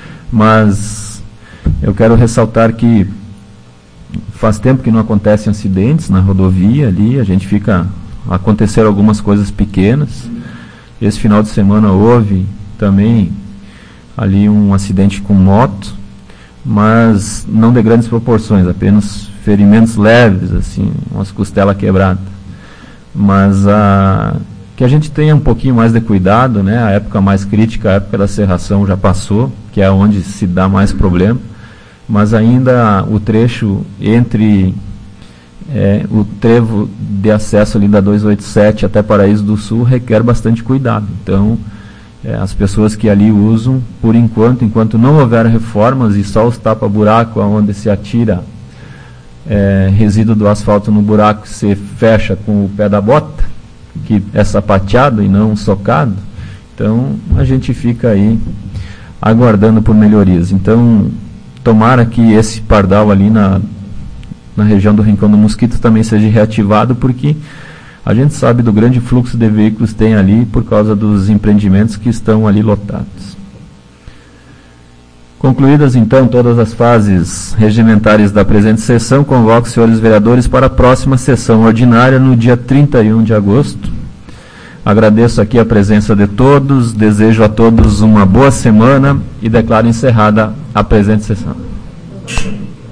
Mas eu quero ressaltar que faz tempo que não acontecem acidentes na rodovia ali, a gente fica, aconteceram algumas coisas pequenas. Esse final de semana houve também ali um acidente com moto, mas não de grandes proporções, apenas ferimentos leves, assim, umas costelas quebradas. Mas a, que a gente tenha um pouquinho mais de cuidado, né? A época mais crítica, a época da serração já passou, que é onde se dá mais problema, mas ainda o trecho entre é, o trevo de acesso ali da duzentos e oitenta e sete até Paraíso do Sul requer bastante cuidado. Então, é, as pessoas que ali usam, por enquanto, enquanto não houver reformas e só os tapa-buraco onde se atira é, resíduo do asfalto no buraco, se fecha com o pé da bota, que é sapateado e não socado, então a gente fica aí aguardando por melhorias. Então, tomara que esse pardal ali na, na região do Rincão do Mosquito também seja reativado, porque a gente sabe do grande fluxo de veículos que tem ali por causa dos empreendimentos que estão ali lotados. Concluídas, então, todas as fases regimentares da presente sessão, convoco os senhores vereadores para a próxima sessão ordinária no dia trinta e um de agosto. Agradeço aqui a presença de todos, desejo a todos uma boa semana e declaro encerrada a presente sessão.